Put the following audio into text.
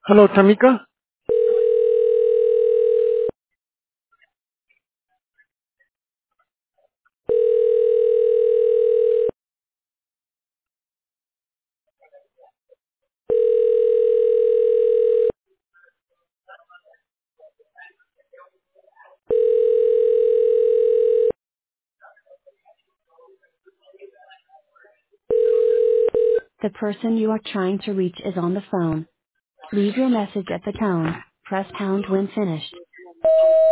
Hello, Tamika. The person you are trying to reach is on the phone. Leave your message at the tone. Press pound when finished.